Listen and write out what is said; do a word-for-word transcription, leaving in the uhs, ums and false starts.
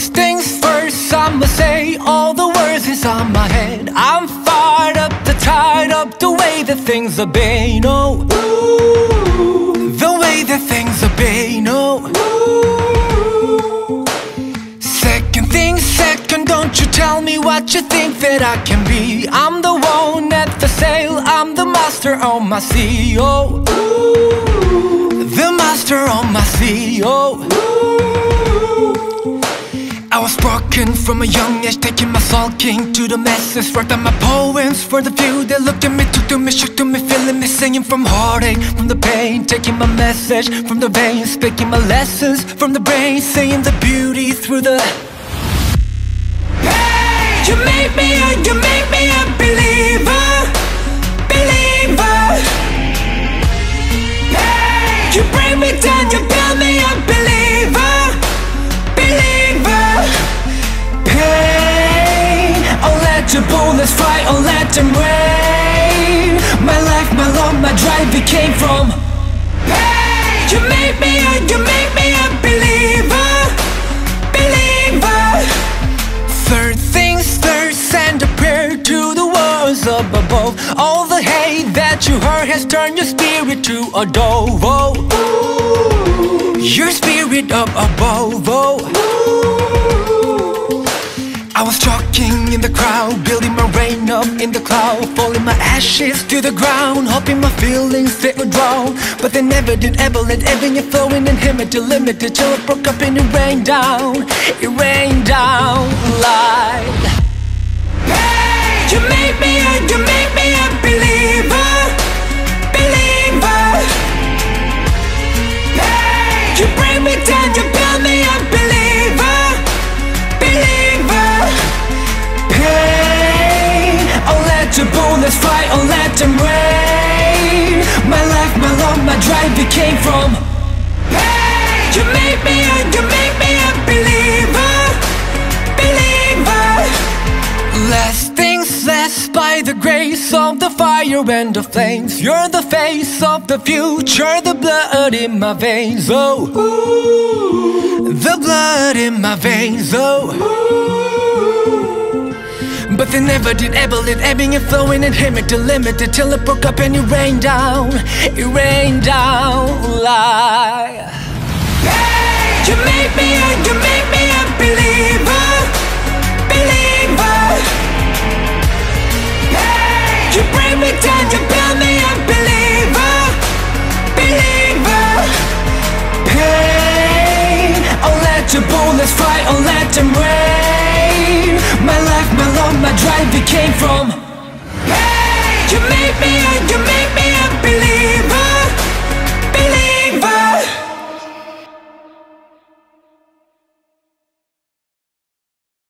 First things first, I'ma say all the words inside my head. I'm fired up, the tired up, the way that things have been, oh ooh, the way that things have been, oh ooh. Second things second, don't you tell me what you think that I can be. I'm the one at the sail, I'm the master on my sea, oh ooh, the master on my sea, oh ooh. I was broken from a young age, taking my sulking to the masses. Wrote down my poems for the few that look at me, took to me, shook to me, feeling me, singing from heartache, from the pain, taking my message from the veins, speaking my lessons from the brain, seeing the beauty through the. Hey, you make me a, you make me a believer, believer. Hey, you bring me down, you build me a believer, believer. Pain, oh let your bullets fly, oh let them rain. My life, my love, my drive, it came from pain. You make me a, you make me a believer, believer. Third things third, send a prayer to the worlds up above. All the hate that you heard has turned your spirit to a dove, oh ooh, your spirit up above, oh ooh. I was talking in the crowd, building my rain up in the cloud, falling my ashes to the ground, hoping my feelings they would drown. But they never did ever let ebbing and flowing and him to limit it till it broke up and it rained down, it rained down like. Hey, you make me a, you make me a believer, believer. Hey, you bring me down, you build me a believer, believer. Pain, oh let your bullets fly, oh let them rain. My life, my love, my drive, it came from pain. You make me a, you make me a believer, believer. Last things last, by the grace of the fire and the flames. You're the face of the future, the blood in my veins, oh ooh, the blood in my veins, oh ooh. But they never did ever let ebbing and flowing and him it to limit it till it broke up and it rained down, it rained down like. Hey, you make me a, you make me a believer, believer. Hey, you bring me down, you build me a believer, believer. Pain, oh let your bullets fly, oh let them rain. My life, my love, my drive, it came from